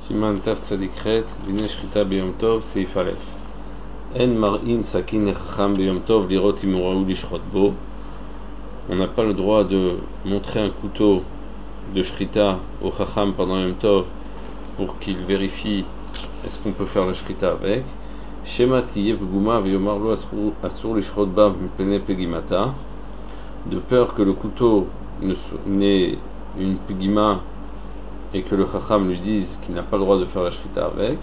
Siman Taf Tzadikret, Dine Shrita Beyom Tov, Seif Aleph. En Mar'in Sakin Echacham Beyom Tov, Lirot Imuraou Lishrot Bo. On n'a pas le droit de montrer un couteau de Shrita au Chacham pendant Yom Tov pour qu'il vérifie est-ce qu'on peut faire la Shrita avec. Shema Tiye Peguma Veyomar Lo Asur Lishrot Ba Mipene Pegimata. De peur que le couteau n'ait une Pegima et que le Chacham lui dise qu'il n'a pas le droit de faire la Shrita avec,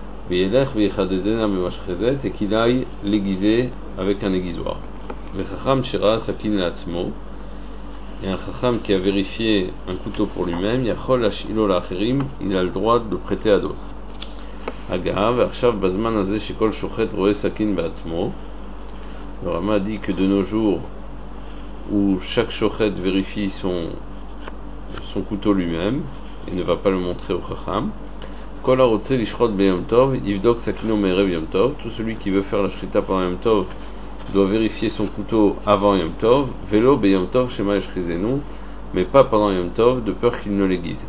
et qu'il aille l'aiguiser avec un aiguisoir. Le Chacham Shira Sakin La'atzmo, et un Chacham qui a vérifié un couteau pour lui-même, Yachol Hashilo La'acherim, il a le droit de le prêter à d'autres. Agav, Arshav Bazman Azeh Shekol Shochet Roe Sakin Ba'atzmo. Le Rama dit que de nos jours, où chaque Shochet vérifie son couteau lui-même, et ne va pas le montrer au Chacham. Kol harotze lishrot beyom tov, yivdok sakino me'erev yom tov. Tout celui qui veut faire la shrita pendant Yom Tov doit vérifier son couteau avant Yom Tov. Velo beyom tov shema yeshchizenu, mais pas pendant Yom Tov, de peur qu'il ne l'aiguise.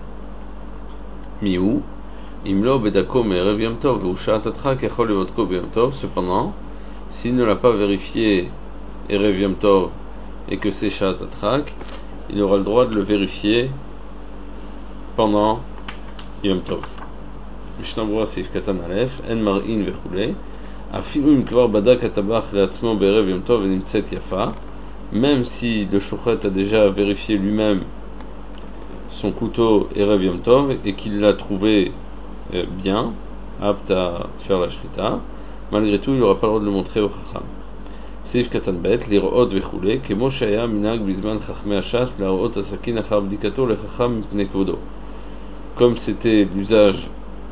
Miou, imlo bedako me'erev yom tov, ou sha'atatra kechol levodko beyom tov. Cependant, s'il ne l'a pas vérifié erev yom tov et que c'est sha'atatrak, il aura le droit de le vérifier pendant Yom Tov. Mishnah Berurah Seif Katan Aleph, En Mar'in Vechule, Afilu Im Kvar Badak Atabach Le'atzmo Be'erev Yom Tov V'Nimtzet Yafa, même si le Shochet a déjà vérifié lui-même son couteau Erev Yom Tov et qu'il l'a trouvé bien, apte à faire la Shrita, malgré tout il n'aura pas le droit de le montrer au Chacham. Seif Katan Bet, Lir'ot Vechule, Kemo Shaya Minag Bizman Chachmei Hashas, La'ot Asakin Achar Bdikato Lechacham Mipnei Kvodo. Comme c'était l'usage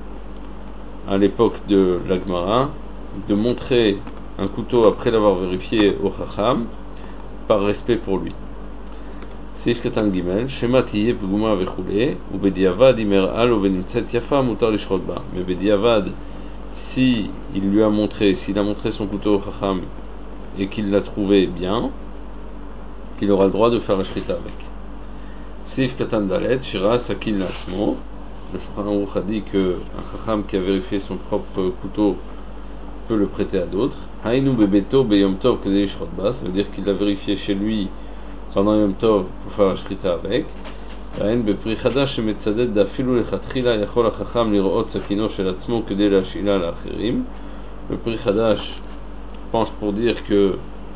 à l'époque de la Gemara, de montrer un couteau après l'avoir vérifié au Chacham, par respect pour lui. Seif Katan Gimel, Shema Tiye Peguma Vechule, ou Bediavad Imer Al ou Venimtzet Yafa Mutar Lishrot Ba. Mais Bediavad, si il lui a montré, s'il a montré son couteau au Chacham et qu'il l'a trouvé bien, qu'il aura le droit de faire la Shrita avec. Seif Katan Dalet, Shira Sakin La'atzmo. Le Shulchan Aruch a dit qu'un Chacham qui a vérifié son propre couteau peut le prêter à d'autres. Hainu bebeto beyom tov kedei lishrot ba, ça veut dire qu'il l'a vérifié chez lui pendant Yom Tov pour faire la Shrita avec. Hain bepri chadash shemetzaded dafilu lechatchila yachol hachacham lirot sakino shel atzmo kedei lashila la'acherim. Le Pri Chadash penche pour dire que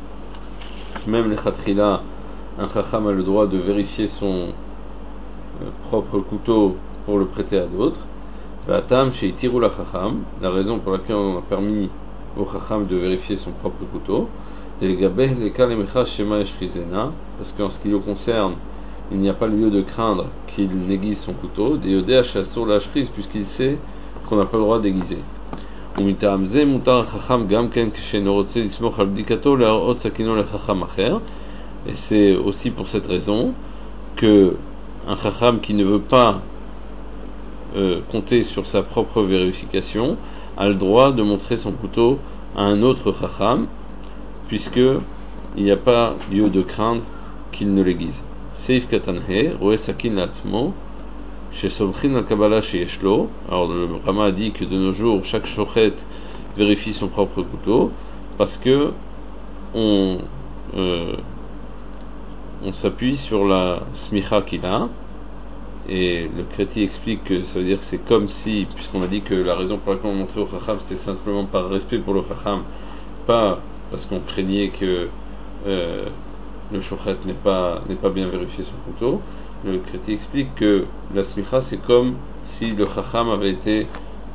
même lechatchila, un Chacham a le droit de vérifier son propre couteau pour le prêter à d'autres. V'atam sheitiru la Chacham, la raison pour laquelle on a permis au Chacham de vérifier son propre couteau, parce qu'en ce qui le concerne, il n'y a pas lieu de craindre qu'il n'aiguise son couteau, puisqu'il sait qu'on n'a pas le droit d'aiguiser. Et c'est aussi pour cette raison que un Chacham qui ne veut pas compter sur sa propre vérification a le droit de montrer son couteau à un autre Chacham, puisque il n'y a pas lieu de craindre qu'il ne l'aiguise. Seif Katanhe, Roe Sakin La'atzmo, chez Somchin al-Kabbalah chez Yeshlo. Alors le Rama a dit que de nos jours chaque Shochet vérifie son propre couteau, parce que on s'appuie sur la smicha qu'il a. Et le Kreti explique que ça veut dire que c'est comme si, puisqu'on a dit que la raison pour laquelle on montrait au Chacham c'était simplement par respect pour le Chacham, pas parce qu'on craignait que le Shochet n'ait pas bien vérifié son couteau. Le Kreti explique que la smicha c'est comme si le Chacham avait été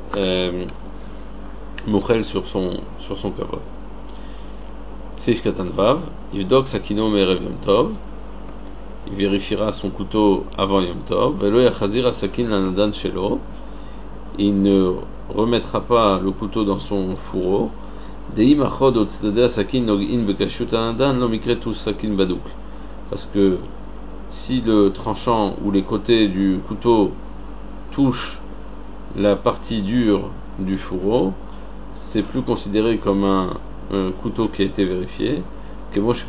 mochel sur son kavod. Seif Katan Vav, Yivdok Sakino Me'erev Yom Tov. Il vérifiera son couteau avant Yom Tov. Velo yachazir sakin lanadan shelo. Il ne remettra pas le couteau dans son fourreau. Deim achod otzdadei sakin nogin bekashut lanadan lo mikretu sakin badouk. Parce que si le tranchant ou les côtés du couteau touchent la partie dure du fourreau, c'est plus considéré comme un couteau qui a été vérifié. Et donc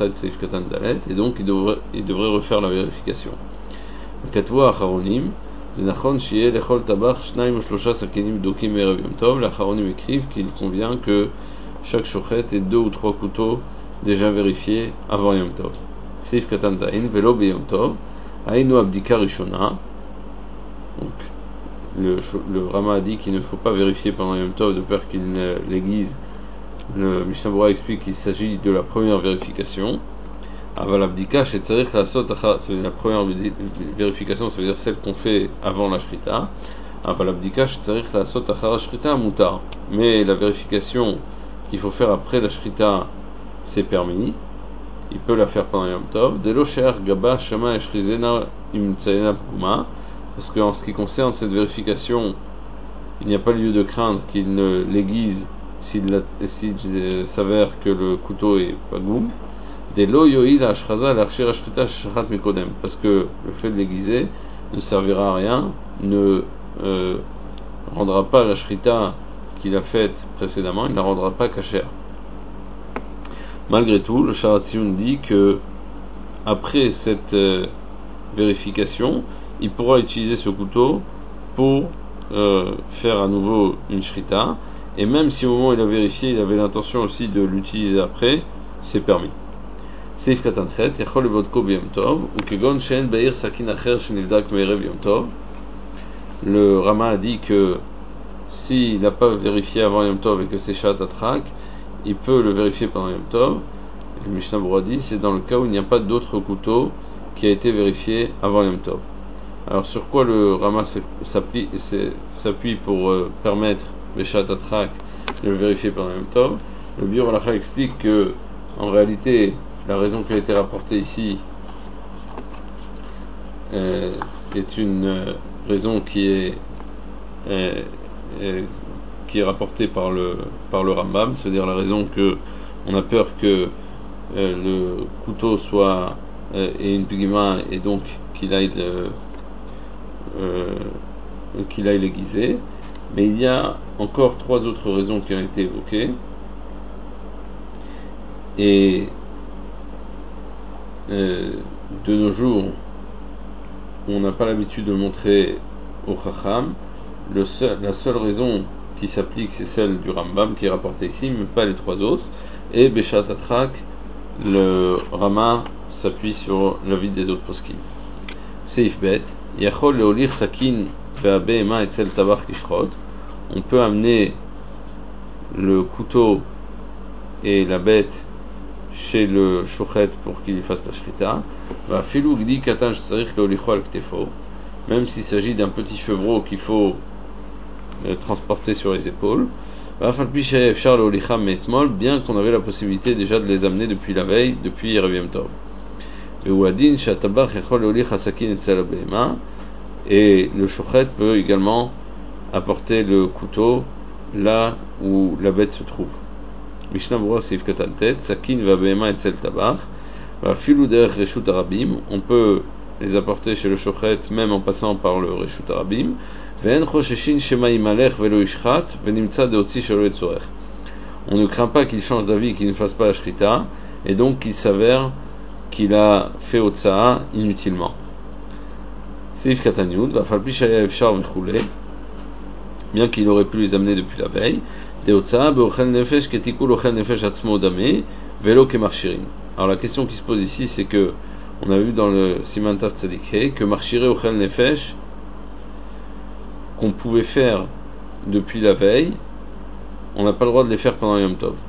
il devrait refaire la vérification. de Nachon Shieh Lechol Tabach Shnaim ou Shlosha Sakenim Dokim Erev Yom Tov. Les Acharonim écrivent qu'il convient que chaque shochet ait 2 ou 3 couteaux déjà vérifiés avant Yom Tov. Seif Katan Zain, Velo Be Yom Tov, Ainu Abdika Rishona. Donc, le Rama a dit qu'il ne faut pas vérifier pendant Yom Tov de peur qu'il ne l'aiguise. Le Mishnah Berurah explique qu'il s'agit de la première vérification. Aval Abdika Shetzarich Lasot Achar, la première vérification, ça veut dire celle qu'on fait avant la Shrita. Aval Abdika Shetzarich Lasot Achar Shrita Mutar. Mais la vérification qu'il faut faire après la Shrita, c'est permis. Il peut la faire pendant Yom Tov. Delo She'er Gaba Shama Eshrizena Im Tzayena Puma. Parce qu'en ce qui concerne cette vérification, il n'y a pas lieu de craindre qu'il ne l'aiguise s'il s'avère que le couteau est pagoum. Parce que le fait de l'aiguiser ne servira à rien, ne rendra pas la shrita qu'il a faite précédemment, il ne la rendra pas cachère. Malgré tout, le Sharatzion dit que après cette vérification, il pourra utiliser ce couteau pour faire à nouveau une shrita, et même si au moment où il a vérifié, il avait l'intention aussi de l'utiliser après, c'est permis. Seif Katan Chet, Yachol Levodko B'Yom Tov, ou Kegon She'en Be'ir Sakin Acher Shenivdak Me'erev Yom Tov. Le Rama a dit que s'il n'a pas vérifié avant Yom Tov et que c'est Shat Atrak, il peut le vérifier pendant Yom Tov. Et le Mishnah Berurah dit c'est dans le cas où il n'y a pas d'autre couteau qui a été vérifié avant Yom Tov. Alors sur quoi le Rama s'appuie pour permettre Beshat Atrak de le vérifier pendant Yom Tov? Le Biur Halacha explique que en réalité la raison qui a été rapportée ici est une raison qui est rapportée par le Rambam, c'est-à-dire la raison que on a peur que le couteau soit ait une pigma et donc qu'il aille l'aiguiser. Mais il y a encore 3 autres raisons qui ont été évoquées. Et de nos jours, on n'a pas l'habitude de le montrer au Chacham. La seule raison qui s'applique, c'est celle du Rambam qui est rapportée ici, mais pas les 3 autres. Et Beshat Atrak, le Rama s'appuie sur l'avis des autres poskim. Seif Bet, Yachol Leolir Sakin Ve'abehema Etzel Tabach Lishrot. On peut amener le couteau et la bête chez le shochet pour qu'il lui fasse la shrita. Va filou gdi katan shtzarich leolicho al ktefo. Même s'il s'agit d'un petit chevreau qu'il faut transporter sur les épaules. Va falpi she'ef shar leolicha metmol, bien qu'on avait la possibilité déjà de les amener depuis la veille, depuis Erev Yom Tov. Ve'uadin she'atabach yachol leolicha sakin etzel abehema. Et le shochet peut également apporter le couteau là où la bête se trouve. Mishnah Berurah Seif Katan Tet, Sakin va Behema Etzel Tabach, va Filou derech Reshut Arabim, on peut les apporter chez le shochet même en passant par le Reshut Arabim. Ve'en Chosheshin Shema Imalech Velo Ishchat, Venimtza Deotzi Shelo Etzorech. On ne craint pas qu'il change d'avis, qu'il ne fasse pas la shrita, et donc qu'il s'avère qu'il a fait Otsa'a inutilement. Seif Katan Yud, va Falpi Shaya Efshar Vechule, bien qu'il aurait pu les amener depuis la veille. Alors la question qui se pose ici, c'est que on a vu dans le Siman Tav Tzadik que marchiré ochel nefesh qu'on pouvait faire depuis la veille, on n'a pas le droit de les faire pendant Yom Tov.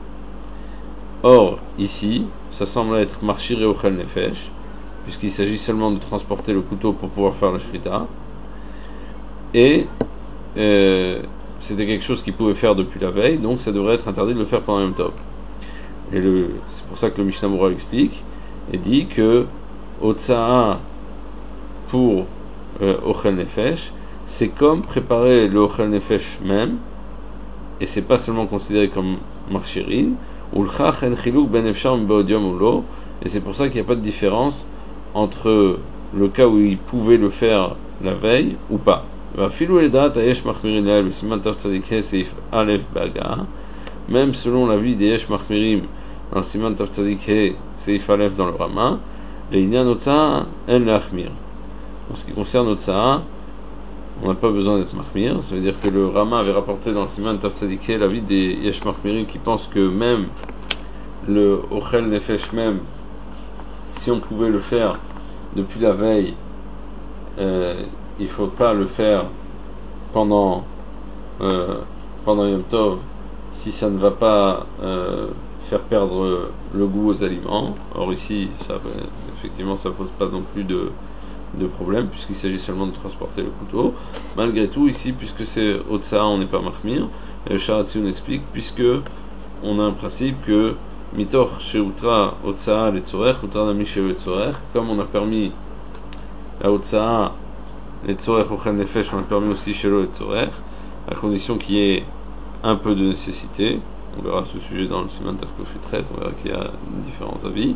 Or ici, ça semble être marchiré ochel nefesh, puisqu'il s'agit seulement de transporter le couteau pour pouvoir faire la shrita, et c'était quelque chose qu'il pouvait faire depuis la veille, donc ça devrait être interdit de le faire pendant Yom Tov. Et c'est pour ça que le Mishnah Berurah explique et dit que Otsa'a pour Ochel Nefesh, c'est comme préparer le Ochel Nefesh même, et c'est pas seulement considéré comme marchirin, ou l'chach en chiluk ben efshar m'beodium ou lo, et c'est pour ça qu'il n'y a pas de différence entre le cas où il pouvait le faire la veille ou pas. Même selon l'avis des Yesh Machmirim dans le Siman Tav Tzadik He Seif Aleph dans le Rama, les Inyan Otsa'a en l'Achmir. En ce qui concerne Otsa'a, on n'a pas besoin d'être mahmir. Ça veut dire que le Rama avait rapporté dans le Siman Tav Tzadikeh l'avis des Yesh Mahmirim qui pensent que même le Ochel Nefesh même, si on pouvait le faire depuis la veille, il ne faut pas le faire pendant Yom Tov si ça ne va pas faire perdre le goût aux aliments. Or ici, effectivement, ça ne pose pas non plus de problème puisqu'il s'agit seulement de transporter le couteau. Malgré tout, ici, puisque c'est Otsa, on n'est pas Mahmir. Et le Sharatzion explique, puisque on a un principe que Mitor Sheutra Otsa le Tzorech, Utra Nami Sheu Tzorech, comme on a permis la Otsa, les Tzorech Ochel Nefesh, on a permis aussi Shelo le Tzorech, à condition qu'il y ait un peu de nécessité. On verra ce sujet dans le Siman Tav Kuf Yutret, on verra qu'il y a différents avis.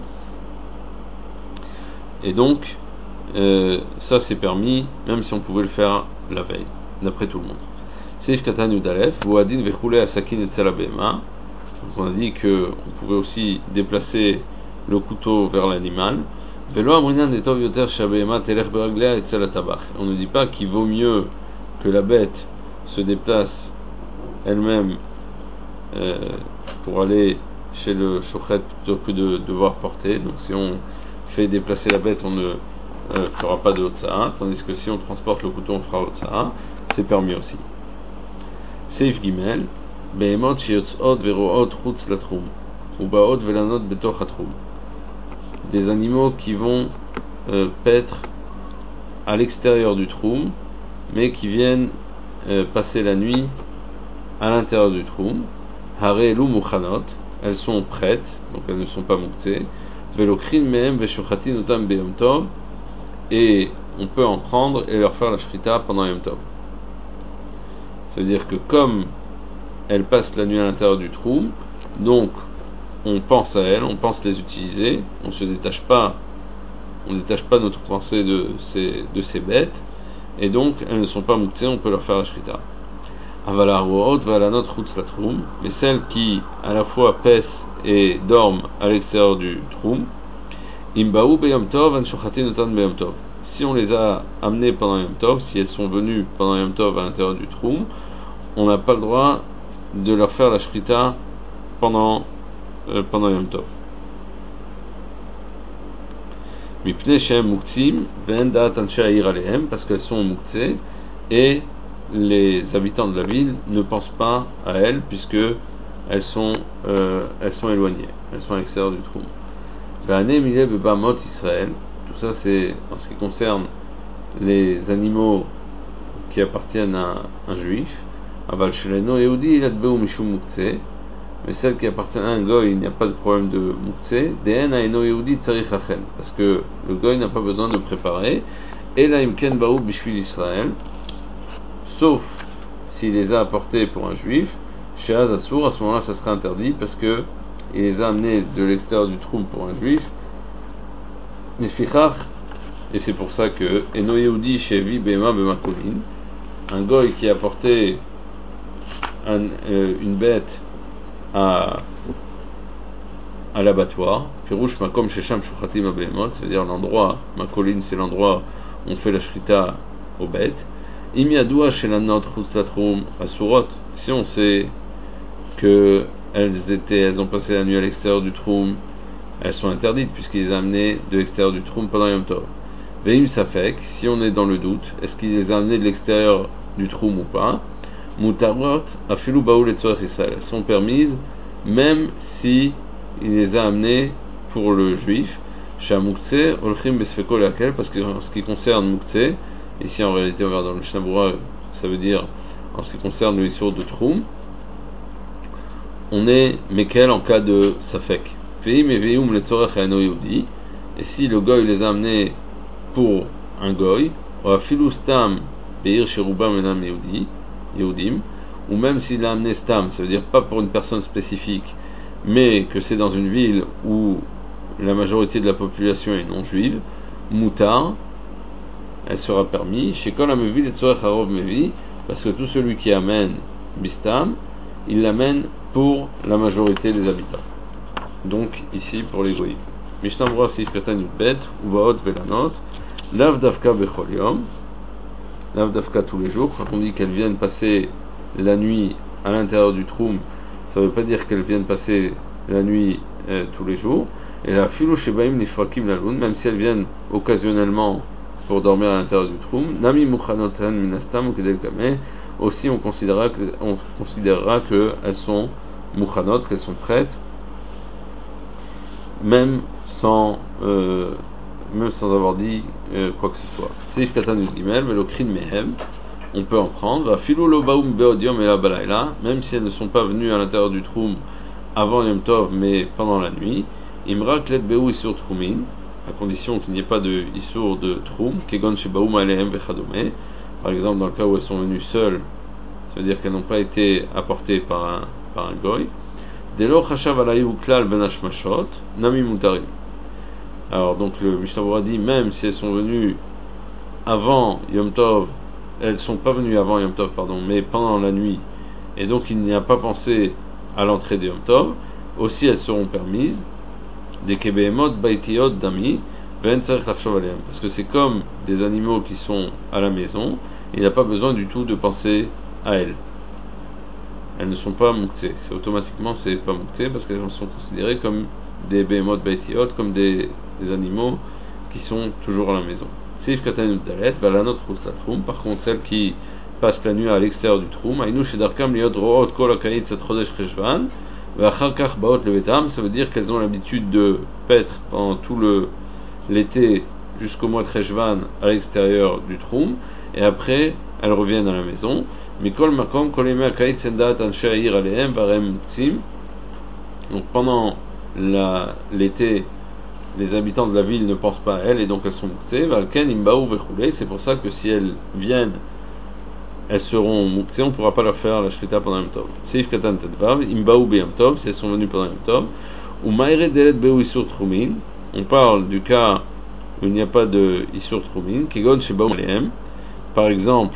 Et donc, ça c'est permis, même si on pouvait le faire la veille, d'après tout le monde. Seif Katan Yudalef, Voadin Vechule Asakin et Tzalabema. Donc on a dit qu'on pouvait aussi déplacer le couteau vers l'animal. Velo Amrinan Etov Yoter Shabema Telech Beraglea et Tzalatabach. On ne dit pas qu'il vaut mieux que la bête se déplace elle-même pour aller chez le shochet plutôt que de devoir porter. Donc si on fait déplacer la bête, on ne fera pas de Hotsa'a, tandis que si on transporte le couteau, on fera Hotsa'a. C'est permis aussi. Seif Gimel, Behemot Sheyotzot Veroot Chutz Latrum, Ubaot Velanot Betoch Atrum. Des animaux qui vont paître à l'extérieur du troum, mais qui viennent passer la nuit à l'intérieur du troum. Hare Elu Mukhanot, elles sont prêtes, donc elles ne sont pas muktzeh. Velokrin Mehem Veshochatin Utam Beyom Tov, et on peut en prendre et leur faire la shrita pendant Yom Tov. Ça veut dire que comme elles passent la nuit à l'intérieur du troum, donc on pense à elles, on pense les utiliser, on ne détache pas notre pensée de ces bêtes, et donc elles ne sont pas muktzeh, on peut leur faire la shrita. Mais celles qui à la fois paissent et dorment à l'extérieur du troum, si on les a amenées pendant Yom Tov, si elles sont venues pendant Yom Tov à l'intérieur du troum, on n'a pas le droit de leur faire la shrita pendant Yom Tov. Parce qu'elles sont muktzeh et les habitants de la ville ne pensent pas à elles puisque elles sont éloignées, elles sont à l'extérieur du trou. Israël, tout ça c'est en ce qui concerne les animaux qui appartiennent à un juif. Mais celles qui appartiennent à un goy, il n'y a pas de problème de muktzeh. Parce que le goy n'a pas besoin de préparer. Et la imken baou bishvil Israël, sauf s'il les a apportés pour un juif, chez Azassour, à ce moment-là ça sera interdit parce que il les a amenés de l'extérieur du trou pour un juif. Et c'est pour ça que Eno Yehudi Shevi Bema Bemakolin, un goy qui a apporté une bête à l'abattoir, Pirouche Makom Shesham Shuchatim Abehemot, c'est-à-dire l'endroit, Makolin c'est l'endroit où on fait la shrita aux bêtes. Im Yadoua Shelanot Chutzlatrum Asurot, si on sait que elles ont passé la nuit à l'extérieur du troum, elles sont interdites puisqu'ils les a amenées de l'extérieur du troum pendant Yom Tov. Veim Safek, si on est dans le doute, est-ce qu'il les a amenées de l'extérieur du troum ou pas? Mutarot Afilu Baoul et Tzorech Israël, elles sont permises même si il les a amenées pour le juif. Chez Muktzeh Olchim Besfeko Lakel, parce que en ce qui concerne Muktzeh, ici en réalité on verra dans le Mishnah Berurah, ça veut dire en ce qui concerne le Issour de Troum, on est Mekel en cas de Safek. Veim et Veim le Tzorech Eno Yehudi, et si le goy les a amenés pour un goy, ou Afilu Stam Beir Sheruba Menam Yehudim, ou même s'il l'a amené Stam, ça veut dire pas pour une personne spécifique, mais que c'est dans une ville où la majorité de la population est non juive, Moutar, elle sera permis, chez Kol HaMevi le Tzorech Harov Mevi, parce que tout celui qui amène Bistam, il l'amène pour la majorité des habitants. Donc ici pour les goyim. Mishnah Berurah Seif Katan Yudbet, Uvaot Velanot, Lav Davka Bechol Yom, l'avdafka tous les jours. Quand on dit qu'elles viennent passer la nuit à l'intérieur du troum, ça ne veut pas dire qu'elles viennent passer la nuit tous les jours. Et la filo shebaim nifrakim laloun, même si elles viennent occasionnellement pour dormir à l'intérieur du troum, nami muchanotan minastam ou kedel kameh, aussi on considérera qu'elles sont mukhanot, qu'elles sont prêtes, même sans avoir dit quoi que ce soit. Seif katan gimel, velokrin mehem, on peut en prendre. Va filo lo baum beodium et la balayla, même si elles ne sont pas venues à l'intérieur du troum avant Yom Tov, mais pendant la nuit. Imra klet beu isur troumin, à condition qu'il n'y ait pas de isur de troum, kegon shebaum alehem vechadome. Par exemple, dans le cas où elles sont venues seules, ça veut dire qu'elles n'ont pas été apportées par un goy. Delo chashav alayu klal ben hashmashot, nami mutarim. Alors donc le Mishnah Berurah dit, même si elles sont venues avant Yom Tov, elles sont pas venues avant Yom Tov, pardon, mais pendant la nuit, et donc il n'y a pas pensé à l'entrée de Yom Tov, aussi elles seront permises. Des kebehemot baitiot dami ven tzarich lachshov alehem, parce que c'est comme des animaux qui sont à la maison, il n'y a pas besoin du tout de penser à elles. Elles ne sont pas muktzeh, c'est automatiquement c'est pas muktzeh parce qu'elles sont considérées comme des behemot baitiot, comme des animaux qui sont toujours à la maison. Seif katan dalet valanot chutz. Par contre celles qui passent la nuit à l'extérieur du troum, ainu shedarkam liot root kol hakayit tzat chodesh cheshvan. Ça veut dire qu'elles ont l'habitude de paître pendant tout l'été jusqu'au mois de Cheshvan à l'extérieur du troum, et après elles reviennent à la maison. Donc pendant l'été, les habitants de la ville ne pensent pas à elles et donc elles sont muktzeh. C'est pour ça que si elles viennent, elles seront muktzeh, on ne pourra pas leur faire la shrita pendant Yom Tov. Seif katan tedvav, imbaou be Yom Tov, si elles sont venues pendant Yom Tov. Ou maïre delet beu isur trumin, on parle du cas où il n'y a pas de isur trumin, kegon shebaou alehem, par exemple,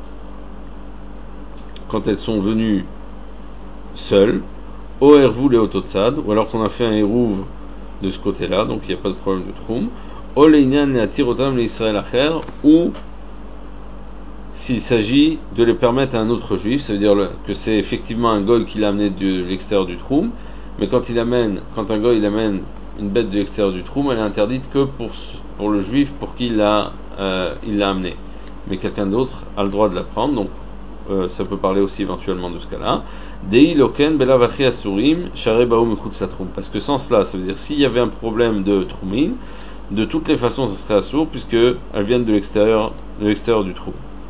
quand elles sont venues seules, o ervou le ototsad, ou alors qu'on a fait un eruv de ce côté-là, donc il n'y a pas de problème de troum, o leinyan le atirotam le Israël acher, ou s'il s'agit de les permettre à un autre juif, ça veut dire que c'est effectivement un goy qui l'a amené de l'extérieur du troum, mais quand un goy il amène une bête de l'extérieur du troum, elle est interdite que pour le juif pour qui il l'a amené. Mais quelqu'un d'autre a le droit de la prendre, donc ça peut parler aussi éventuellement de ce cas-là. Dei loken belavachi asurim share baum mechutz latrum, parce que sans cela, ça veut dire s'il y avait un problème de troumin, de toutes les façons, ça serait assour puisque elles viennent de l'extérieur du troum.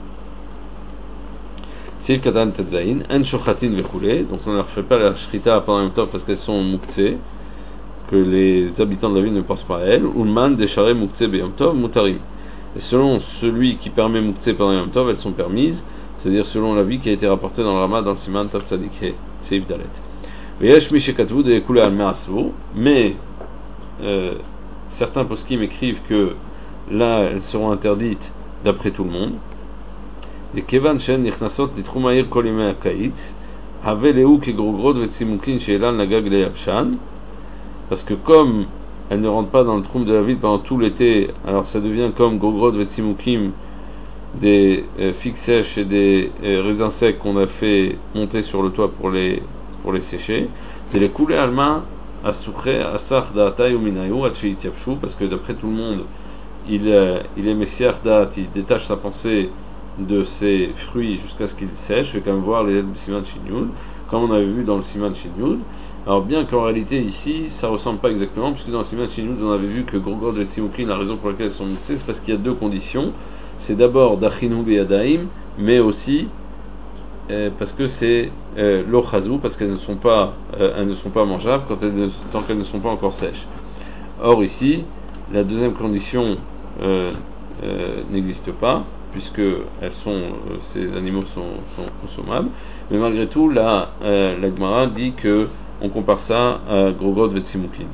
Seif katan tetzain, en shochatin vechule, donc on ne leur fait pas la shrita pendant Yom Tov parce qu'elles sont muktzeh, que les habitants de la ville ne pensent pas à elles. Ulman deshare muktzeh be Yom Tov mutarim. Et selon celui qui permet muktzeh pendant Yom Tov, elles sont permises, c'est-à-dire selon l'avis qui a été rapporté dans le Rama dans le Siman Tav Tzadik He, Seif Dalet. Veyesh mi shekatvu de kule al me'asvu, mais certains poskim écrivent que là elles seront interdites d'après tout le monde. De kevan shen nichnasot litrum ha'ir kol yemei ha'kaitz, have lehu kegrogrod vetzimukin she'elan lagag le'yabshan, parce que comme elles ne rentrent pas dans le troum de la ville pendant tout l'été, alors ça devient comme grogrod vetzimukim, des figues sèches et des raisins secs qu'on a fait monter sur le toit pour les sécher. De les couler alma asouche asach da'atay ou minayu atcheit yapshu, parce que d'après tout le monde il est messiach da'at, il détache sa pensée de ses fruits jusqu'à ce qu'ils sèchent. Je vais quand même voir les lettres du Siman Shin-Yud, comme on avait vu dans le Siman Shin-Yud. Alors bien qu'en réalité ici ça ressemble pas exactement, puisque dans le Siman Shin-Yud on avait vu que grogrod et tzimukin, la raison pour laquelle elles sont mixées, c'est parce qu'il y a deux conditions. C'est d'abord d'achinu beyadaim, mais aussi parce que c'est l'ochazou, parce qu'elles ne sont pas mangeables tant qu'elles ne sont pas encore sèches. Or ici la deuxième condition n'existe pas, puisque ces animaux sont consommables, mais malgré tout la Gemara dit que on compare ça à grogrod vetzimukin.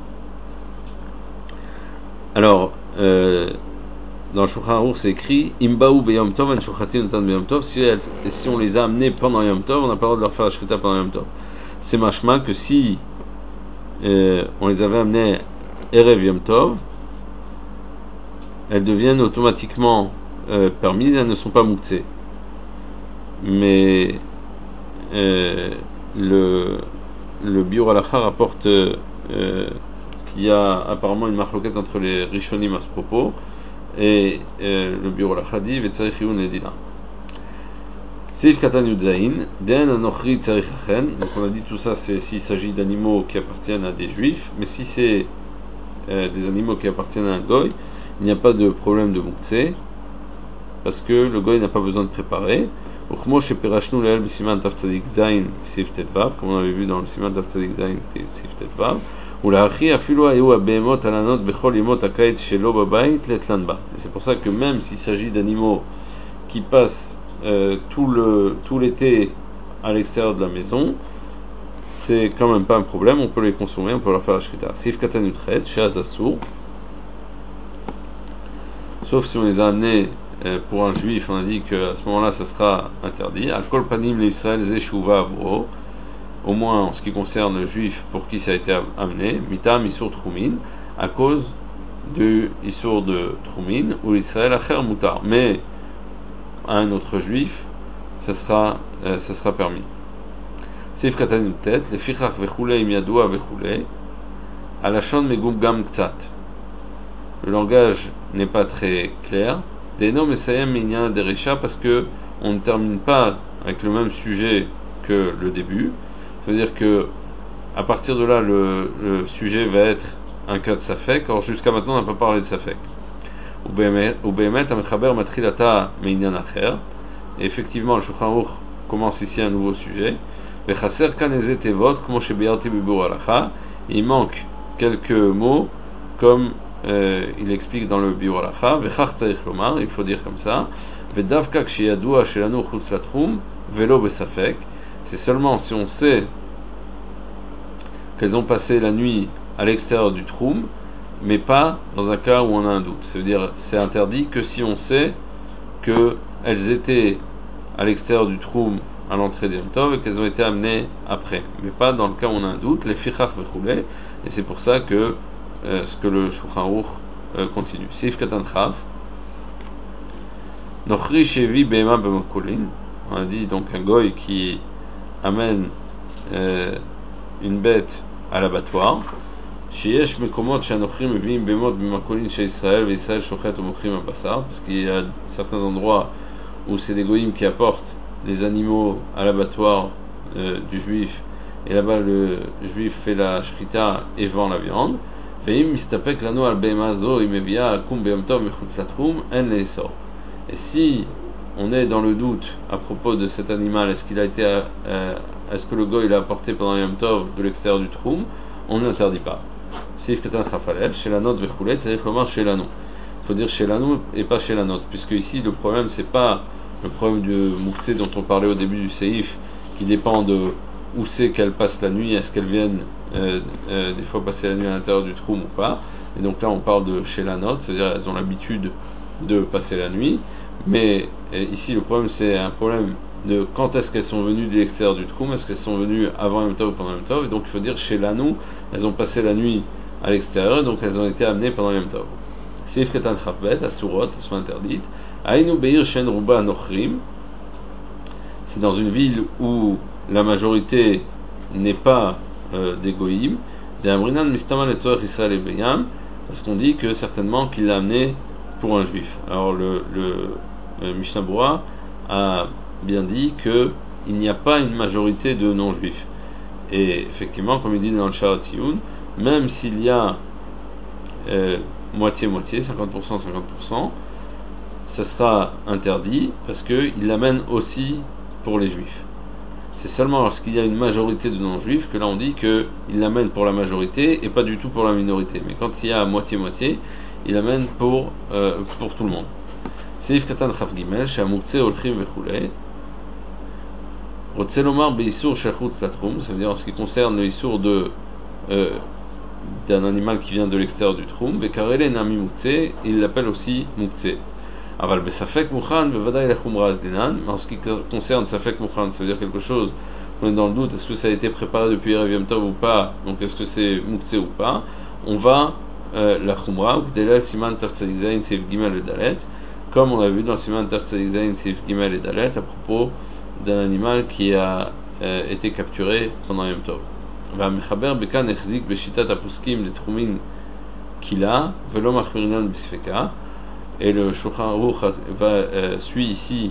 Alors dans le Shulchan Aruch c'est écrit Imbaou beyom tov en shochatin otan beyom tov, si on les a amenés pendant Yom Tov, on n'a pas le droit de leur faire la shrita pendant Yom Tov. C'est mashma que si on les avait amenés Erev Yom Tov, elles deviennent automatiquement permises et elles ne sont pas mouktsé. Mais le Biur Halacha rapporte qu'il y a apparemment une marloquette entre les Rishonim à ce propos, et le Biur Halacha dit Vetzarich Yun Edina. Seif Katan Yudzaïn, Den Anochri Tzarich Achen. Donc on a dit tout ça, c'est s'il s'agit d'animaux qui appartiennent à des juifs, mais si c'est des animaux qui appartiennent à un goy, il n'y a pas de problème de mouktsé, parce que le goy n'a pas besoin de préparer. Comme on avait vu dans le Siman Tav Tzadik Zayin Sif Tetvav, c'est pour ça que même s'il s'agit d'animaux qui passent tout l'été à l'extérieur de la maison, c'est quand même pas un problème, on peut les consommer, on peut leur faire la shrita. Sif Katan Yutchet, chez Azassour, sauf si on les a amenés pour un juif, on a dit qu'à ce moment-là ça sera interdit. Al-Kol Panim l'Israël Zeshuva Avro, au moins en ce qui concerne le juif pour qui ça a été amené, Mitam Isur Troumin, à cause du Isur de Troumin, ou l'Israël Acher Mutar. Mais à un autre juif, ça sera permis. Sif Katan Yutet, les Fichach Vechule Imiadoua Vechule, Alashon Megum Gam Ktsat. Le langage n'est pas très clair. Denom Esayem Minyan Derecha, parce que on ne termine pas avec le même sujet que le début. Ça veut dire que à partir de là, le sujet va être un cas de Safek. Or jusqu'à maintenant, on n'a pas parlé de Safek. Et effectivement, le Shulchan Aruch commence ici un nouveau sujet. Il manque quelques mots, comme il explique dans le Biur Halacha. Il faut dire comme ça. C'est seulement si on sait qu'elles ont passé la nuit à l'extérieur du Troum, mais pas dans un cas où on a un doute. Ça veut dire c'est interdit que si on sait qu'elles étaient à l'extérieur du Troum à l'entrée des Yom Tov et qu'elles ont été amenées après, mais pas dans le cas où on a un doute, les fichach vechulei, et c'est pour ça que ce que le Shulchan Aruch continue. Sif Katan Chaf, Nochri Shevi Behema B'makolin, on a dit donc un goy qui amène une bête à l'abattoir. Sheyesh Mekomot Shanochrim Mevim Bemot B'makolin chez Israël, Israël Shochet Omochrim Abassar, parce qu'il y a certains endroits où c'est des goyim qui apportent les animaux à l'abattoir du juif, et là-bas le juif fait la shrita et vend la viande. Et si on est dans le doute à propos de cet animal, est-ce que le goy l'a apporté pendant le Yom Tov de l'extérieur du troum, on n'interdit pas. Il faut dire chez la nous et pas chez la nôtre, puisque ici le problème c'est pas le problème du mouktsé dont on parlait au début du séif, qui dépend de où c'est qu'elles passent la nuit, est-ce qu'elles viennent des fois passer la nuit à l'intérieur du troum ou pas. Et donc là on parle de chez la nôtre, c'est-à-dire elles ont l'habitude de passer la nuit, mais ici le problème c'est un problème de quand est-ce qu'elles sont venues de l'extérieur du troum, est-ce qu'elles sont venues avant Yom Tov ou pendant Yom Tov, et donc il faut dire chez la nous, elles ont passé la nuit à l'extérieur, et donc elles ont été amenées pendant Yom Tov. Seif Katan Chafbet, Asurot, elles sont interdites. Aïnou Beir Shen Ruba Nochrim, c'est dans une ville où la majorité n'est pas des goïm, des Amrinan Mistaman et Tzoach Israël et Beyam, parce qu'on dit que certainement qu'il l'a amené pour un juif. Alors le Mishnah Berurah a bien dit qu'il n'y a pas une majorité de non-juifs. Et effectivement, comme il dit dans le Sharat Tziyun, même s'il y a moitié-moitié, 50%, 50%, ça sera interdit parce qu'il l'amène aussi pour les juifs. C'est seulement lorsqu'il y a une majorité de non-juifs que là on dit qu'il l'amène pour la majorité et pas du tout pour la minorité. Mais quand il y a moitié-moitié, il l'amène pour tout le monde. Seif Katan Chaf Gimel, Shamuktsé Olchim Vechulei. Rotselomar Beisur Shachutz Latrum, ça veut dire en ce qui concerne le Isur d'un animal qui vient de l'extérieur du Troum, Vekarele Nami Muktsé, il l'appelle aussi Muktsé. Aval Besafek Mukhan, Vevadaï Lachumra Azdinan, en ce qui concerne Safek Mukhan, ça veut dire quelque chose, on est dans le doute, est-ce que ça a été préparé depuis Erev Yom Tov ou pas, donc est-ce que c'est Muktsé ou pas, on va la Chumra, Gdelel Siman Tav Tzadik Zayin Seif Gimel et Dalet, comme on l'a vu dans le Siman Tertzegzain Sif Gimel et Dalet à propos d'un animal qui a été capturé pendant Yom Tov. והמחבר בכאן החזיק בשיטת הפוסקים לתחומין קילה ולא מחמירינן בספקה, et le Shulchan Aruch suit ici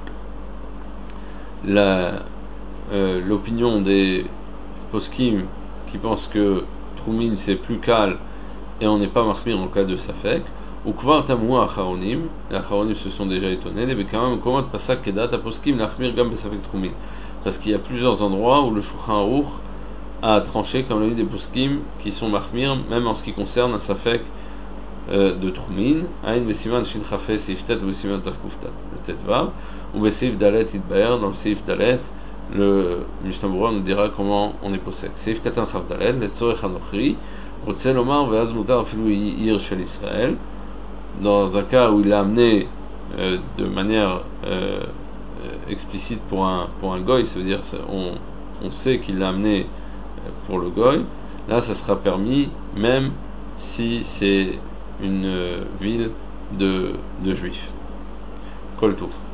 l'opinion des poskim qui pensent que Troumin c'est plus calme et on n'est pas mahmir en cas de safek. Ou kvar tamu acharonim, les acharonim se sont déjà étonnés, mais quand même comment pasak kedat aposkim l'achmir gam besafek Troumin, parce qu'il y a plusieurs endroits où le Shulchan Aruch a tranché comme l'a dit des poskim qui sont mahmir même en ce qui concerne un safek de Troumin. Aïn besiman shin chafes seif tet ou besiman tafkuftat tet vav ou besif dalet itbaer, dans le seif dalet le Mishnah Berurah nous dira comment on est possède. Seif katan chav dalet letzorech hanochri rotze lomar ve'az mutar afilu ir shel Israël, dans un cas où il l'a amené de manière explicite pour un goy, ça veut dire on sait qu'il l'a amené pour le goy, là ça sera permis même si c'est une ville de juifs. Kol Tov.